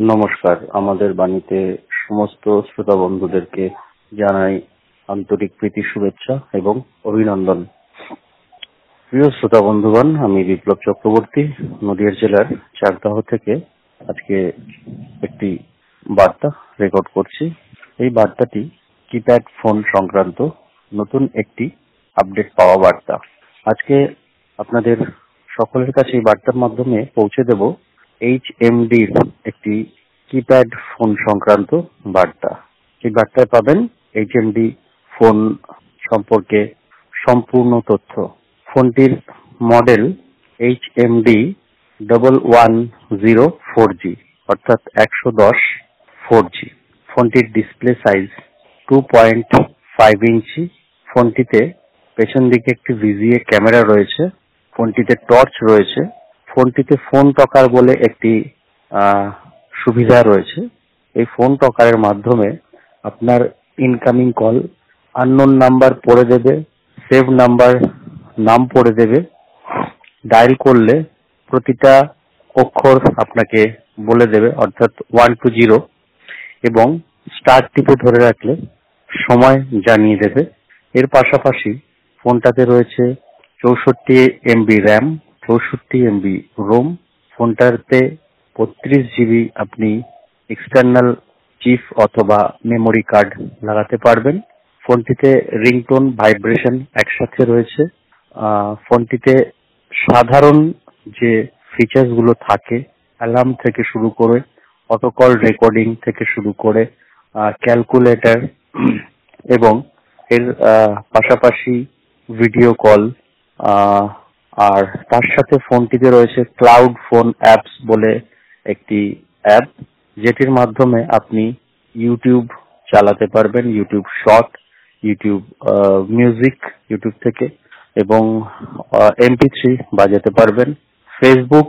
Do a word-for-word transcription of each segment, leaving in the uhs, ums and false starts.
নমস্কার, আমাদের বাণীতে সমস্ত শ্রোতা বন্ধুদেরকে জানাই আন্তরিক প্রীতি, শুভেচ্ছা এবং অভিনন্দন। প্রিয় শ্রোতা বন্ধুগণ, আমি বিপ্লব চক্রবর্তী নদিয়া জেলার চাকদাহ থেকে আজকে একটি বার্তা রেকর্ড করছি। এই বার্তাটি কিপ্যাড ফোন সংক্রান্ত নতুন একটি আপডেট পাওয়া বার্তা। আজকে আপনাদের সকলের কাছে এই বার্তার মাধ্যমে পৌঁছে দেব এইচ এম ডির একটি কিপ্যাড ফোন সংক্রান্ত বার্তা। এই বার্তায় পাবেন এইচ এম ডি ফোন সম্পর্কে সম্পূর্ণ তথ্য। ফোনটির model H M D double one zero four G অর্থাৎ একশো দশ ফোর জি। ফোনটির display size two point five inch. ফোনটিতে পেছন দিকে একটি ভিজিএ ক্যামেরা রয়েছে। ফোনটিতে টর্চ রয়েছে। ফোনটিতে ফোন টকার বলে একটি সুবিধা রয়েছে। এই ফোন টকারের মাধ্যমে আপনার ইনকামিং কল আননোন নাম্বার পড়ে দেবে, সেভ নাম্বার নাম পড়ে দেবে। ডায়াল করলে প্রতিটা অক্ষর আপনাকে বলে দেবে, অর্থাৎ ওয়ান টু জিরো, এবং স্টার টিপে ধরে রাখলে সময় জানিয়ে দেবে। এর পাশাপাশি ফোনটাতে রয়েছে চৌষট্টি এমবি র্যাম, চৌষট্টি এমবি রোম। ফোনটাতে বত্রিশ জিবি আপনি এক্সটার্নাল চিপ অথবা মেমোরি কার্ড লাগাতে পারবেন। ফোনটিতে রিংটোন, ভাইব্রেশন একসাথে রয়েছে। ফোনটিতে সাধারণ যে ফিচার্স গুলো থাকে, অ্যালার্ম থেকে শুরু করে অটোকল রেকর্ডিং থেকে শুরু করে ক্যালকুলেটর এবং এর পাশাপাশি ভিডিও কল, আর তার সাথে ফোনটিতে রয়েছে ক্লাউড ফোন অ্যাপস বলে একটি অ্যাপ, যেটির মাধ্যমে আপনি ইউটিউব চালাতে পারবেন, YouTube short, YouTube music YouTube থেকে, এবং এমপি থ্রি বাজাতে পারবেন। ফেসবুক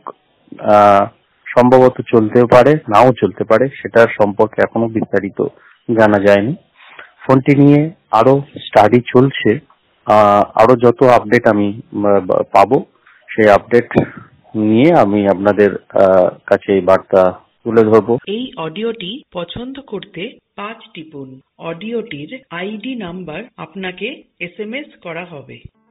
সম্ভবত চলতেও পারে, নাও চলতে পারে, সেটার সম্পর্কে এখনো বিস্তারিত জানা যায়নি। ফোনটি নিয়ে আরো স্টাডি চলছে। আরো যত আপডেট আমি পাবো সেই আপডেট নিয়ে আমি আপনাদের কাছে এই বার্তা তুলে ধরবো। এই অডিওটি পছন্দ করতে পাঁচ টিপুন। অডিওটির আইডি নাম্বার আপনাকে এস এম এস করা হবে।